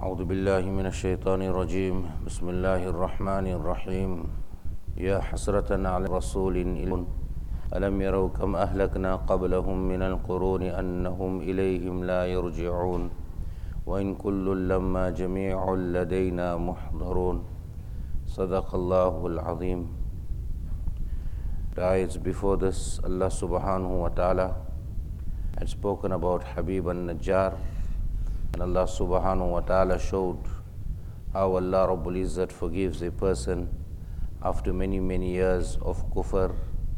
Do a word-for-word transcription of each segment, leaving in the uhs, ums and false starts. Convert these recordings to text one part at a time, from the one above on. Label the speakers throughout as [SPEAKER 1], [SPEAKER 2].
[SPEAKER 1] أعوذ بالله من الشيطان الرجيم بسم الله الرحمن الرحيم يا حسرة على رسول ألم يروا كم أهلكنا قبلهم من القرون أنهم إليهم لا يرجعون وإن كل لما جميع لدينا محضرون صدق الله العظيم. The ayats before this, Allah subhanahu wa ta'ala had spoken about Habib al-Najjar, and Allah subhanahu wa ta'ala showed how Allah Rabbul Izzat forgives a person after many many years of kufr,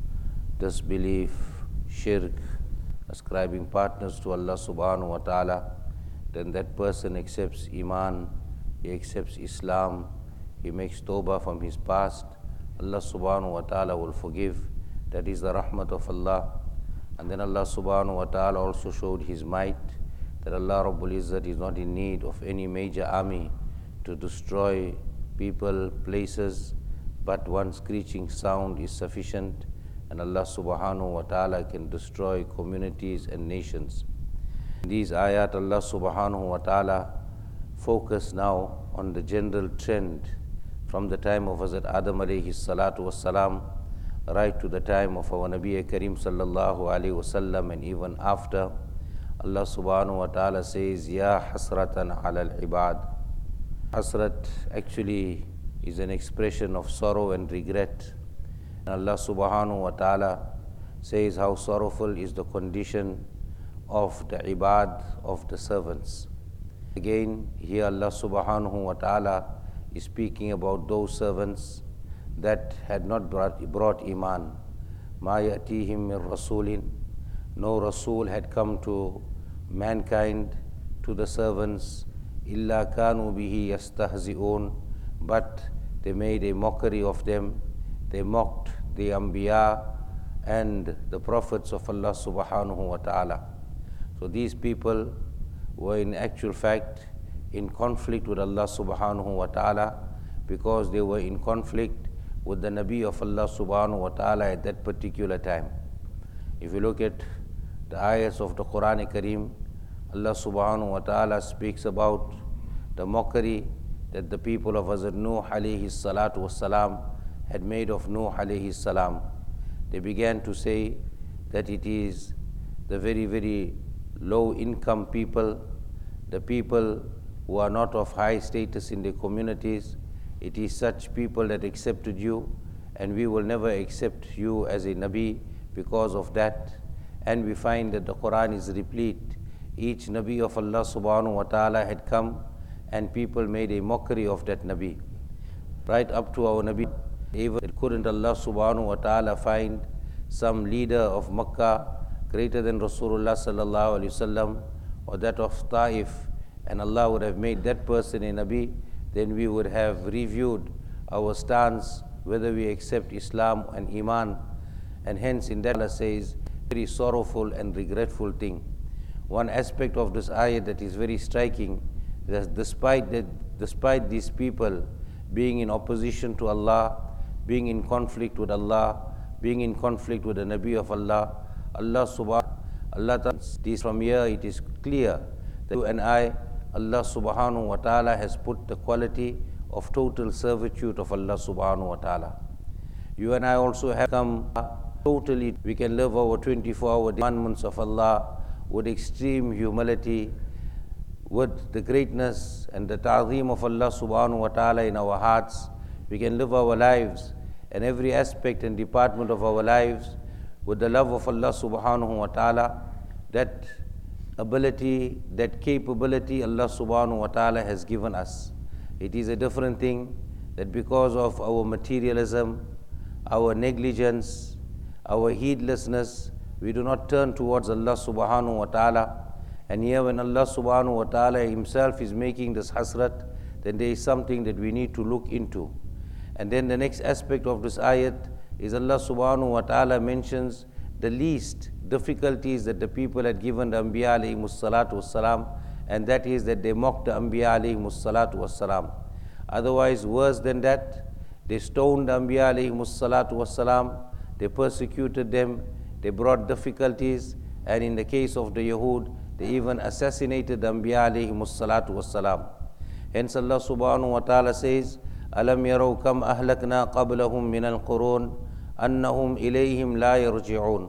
[SPEAKER 1] disbelief, shirk, ascribing partners to Allah subhanahu wa ta'ala. Then that person accepts Iman, he accepts Islam, he makes tawbah from his past. Allah subhanahu wa ta'ala will forgive. That is the rahmat of Allah. And then Allah subhanahu wa ta'ala also showed His might, that Allah Rabbul Izzat is not in need of any major army to destroy people, places, but one screeching sound is sufficient, and Allah subhanahu wa ta'ala can destroy communities and nations. In these ayat, Allah subhanahu wa ta'ala focus now on the general trend from the time of Hazrat Adam alayhi salatu wassalam right to the time of our Nabi Kareem sallallahu alayhi wasallam, and even after. Allah subhanahu wa ta'ala says, Ya hasratan ala al-ibad. Hasrat actually is an expression of sorrow and regret. And Allah subhanahu wa ta'ala says how sorrowful is the condition of the ibad, of the servants. Again, here Allah subhanahu wa ta'ala is speaking about those servants that had not brought, brought Iman. Ma ya'tihim min rasulin. No Rasul had come to mankind, to the servants, illa kanu bihi yastahzi'un, but they made a mockery of them. They mocked the Anbiya and the prophets of Allah subhanahu wa ta'ala. So these people were in actual fact in conflict with Allah subhanahu wa ta'ala, because they were in conflict with the Nabi of Allah subhanahu wa ta'ala at that particular time. If you look at the ayats of the Quran Kareem, Allah subhanahu wa ta'ala speaks about the mockery that the people of Hazrat Nuh alayhi salatu wassalam had made of Nuh alayhi salam. They began to say that it is the very, very low income people, the people who are not of high status in their communities. It is such people that accepted you, and we will never accept you as a Nabi because of that. And we find that the Quran is replete. Each Nabi of Allah subhanahu wa ta'ala had come, and people made a mockery of that Nabi. Right up to our Nabi, even couldn't Allah subhanahu wa ta'ala find some leader of Makkah greater than Rasulullah sallallahu alayhi wasallam, or that of Taif, and Allah would have made that person a Nabi, then we would have reviewed our stance whether we accept Islam and Iman. And hence in that Allah says, very sorrowful and regretful thing. One aspect of this ayat that is very striking, that despite that, despite these people being in opposition to Allah, being in conflict with Allah, being in conflict with the Nabi of Allah, Allah subhanahu Allah ta'ala, this from here it is clear that you and I, Allah subhanahu wa ta'ala has put the quality of total servitude of Allah subhanahu wa ta'ala. You and I also have come totally, we can live our twenty-four hour commandments of Allah with extreme humility, with the greatness and the ta'zeem of Allah subhanahu wa ta'ala in our hearts. We can live our lives and every aspect and department of our lives with the love of Allah subhanahu wa ta'ala. That ability, that capability Allah subhanahu wa ta'ala has given us. It is a different thing that because of our materialism, our negligence, our heedlessness, we do not turn towards Allah subhanahu wa ta'ala. And here when Allah subhanahu wa ta'ala Himself is making this hasrat, then there is something that we need to look into. And then the next aspect of this ayat is Allah subhanahu wa ta'ala mentions the least difficulties that the people had given the Anbiya alayhimus salatu wassalam, and that is that they mocked the Anbiya alayhimus salatu wassalam. Otherwise, worse than that, they stoned the Anbiya alayhimus salatu wassalam, they persecuted them, they brought difficulties, and in the case of the Yahud, they even assassinated the Anbiya alayhimus salatu wassalam. Hence Allah subhanahu wa ta'ala says, Alam yaraw kam ahlakna qablahum min al-qurun annahum ilayhim la yarji'un.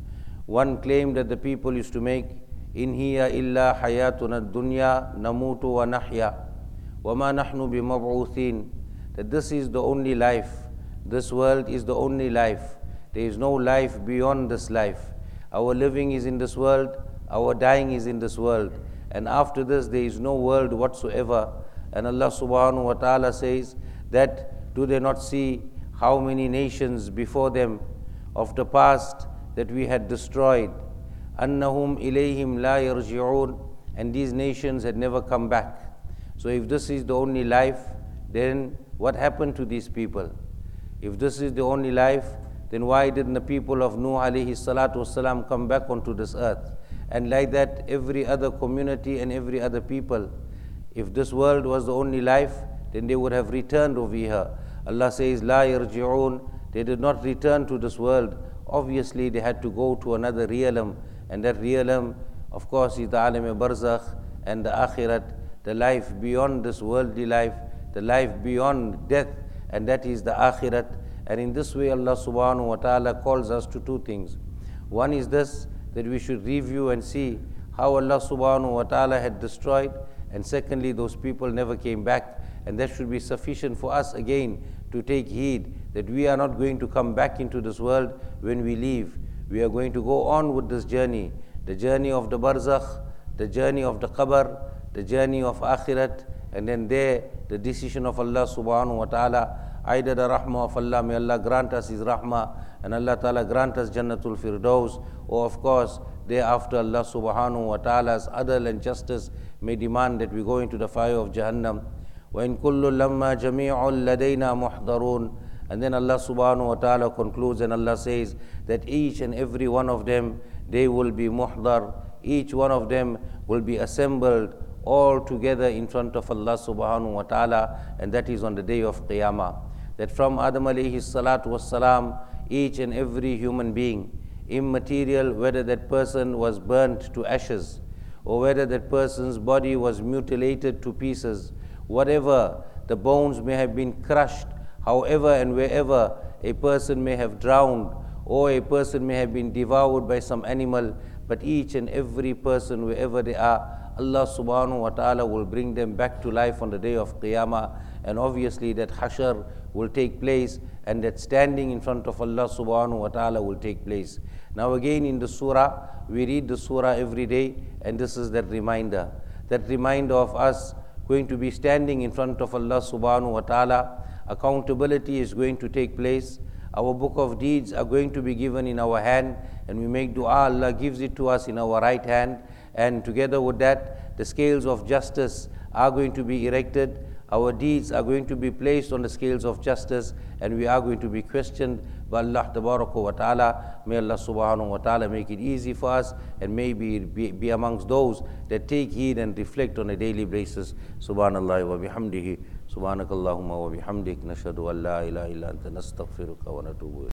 [SPEAKER 1] One claim that the people used to make, in hiya illa hayatuna dunya namutu wa nahya wa ma nahnu bimab'uthin, that this is the only life, this world is the only life, there is no life beyond this life. Our living is in this world, our dying is in this world, and after this there is no world whatsoever. And Allah subhanahu wa ta'ala says that, do they not see how many nations before them of the past that we had destroyed? Annahum ilayhim la yarji'un, and these nations had never come back. So if this is the only life, then what happened to these people? If this is the only life, then why didn't the people of Nuh alayhi salatu wasalam come back onto this earth? And like that, every other community and every other people. If this world was the only life, then they would have returned over here. Allah says, La yarji'un, they did not return to this world. Obviously, they had to go to another realm, and that realm, of course, is the alam-e-barzakh and the akhirat, the life beyond this worldly life, the life beyond death, and that is the akhirat. And in this way, Allah subhanahu wa ta'ala calls us to two things. One is this, that we should review and see how Allah subhanahu wa ta'ala had destroyed, and secondly, those people never came back. And that should be sufficient for us again to take heed that we are not going to come back into this world when we leave. We are going to go on with this journey, the journey of the barzakh, the journey of the qabr, the journey of akhirat, and then there the decision of Allah subhanahu wa ta'ala, either the rahmah of Allah, may Allah grant us His rahmah, and Allah ta'ala grant us Jannatul Firdaus, or of course thereafter Allah subhanahu wa ta'ala's adl and justice may demand that we go into the fire of Jahannam. وَإِن كُلُّ لَمَّا جَمِيعٌ لَدَيْنَا مُحْضَرُونَ. And then Allah subhanahu wa ta'ala concludes, and Allah says that each and every one of them, they will be muhdar, each one of them will be assembled all together in front of Allah subhanahu wa ta'ala, and that is on the day of Qiyamah. That from Adam alayhi salatu was salam, each and every human being, immaterial, whether that person was burnt to ashes, or whether that person's body was mutilated to pieces, whatever the bones may have been crushed, however and wherever a person may have drowned, or a person may have been devoured by some animal, but each and every person, wherever they are, Allah subhanahu wa ta'ala will bring them back to life on the day of Qiyamah. And obviously that hashar will take place, and that standing in front of Allah subhanahu wa ta'ala will take place. Now again in the surah, we read the surah every day, and this is that reminder. That reminder of us going to be standing in front of Allah subhanahu wa ta'ala. Accountability is going to take place. Our book of deeds are going to be given in our hand, and we make dua, Allah gives it to us in our right hand. And together with that, the scales of justice are going to be erected. Our deeds are going to be placed on the scales of justice, and we are going to be questioned by Allah tabaraka wa ta'ala. May Allah subhanahu wa ta'ala make it easy for us, and may be, be, be amongst those that take heed and reflect on a daily basis. Subhanallah wa bihamdihi, subhanakallahumma wa bihamdik, nashhadu an la ilaha illa anta nastaghfiruka wa natubu.